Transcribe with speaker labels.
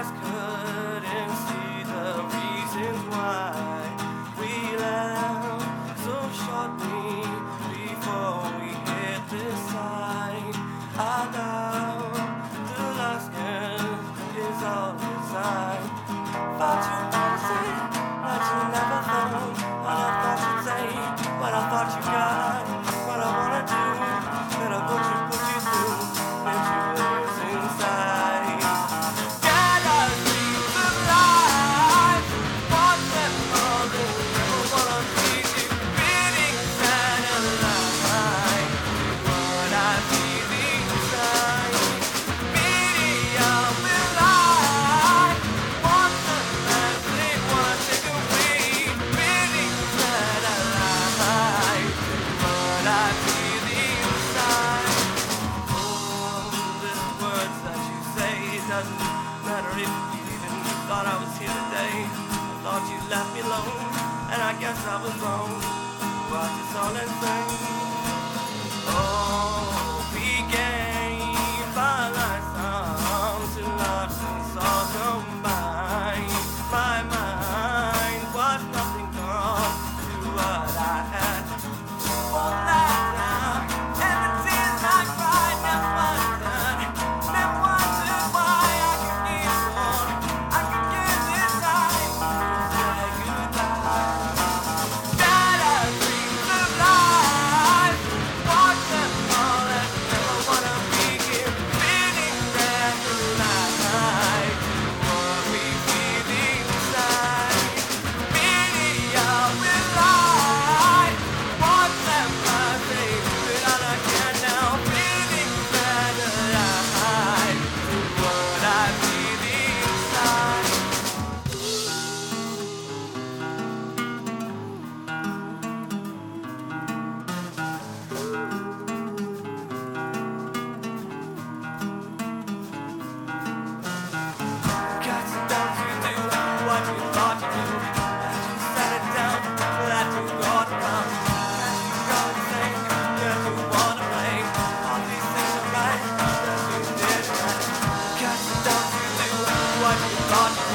Speaker 1: just couldn't see the reasons why we left so shortly before we hit this side. I love the last girl is all inside. Thought you would say that you never thought what I thought you'd say, what I thought you got, what I wanna do, that I put you through, that you was inside. Get us dreams of life, watch them all in, never wanna be you, feeling sad and alive, what I feel inside. Maybe I will lie, want the last thing, wanna take away, feeling sad and alive, what I feel inside. Oh, the words that you say, it doesn't matter if you even thought I was here today. I thought you left me alone, and I guess I was wrong. Watch this all and sing. Oh, we gave our lives on to love since all combined. My mind was nothing gone to what I had. All that time, and the tears I cried never done. Never wondered why I could give one. I could give this time to say goodbye. That I dreams of life, watch them all and never wanna be here. Feeling that alive, what we feel inside. Maybe I will lie, watch them all say, do it all I can now. Feeling that alive, what I feel inside. Got you down to do what you thought you do. As you sat it down, that you got around. As you got to say, that you wanna play. All these things are right, that you did right. Got you down to do what you thought you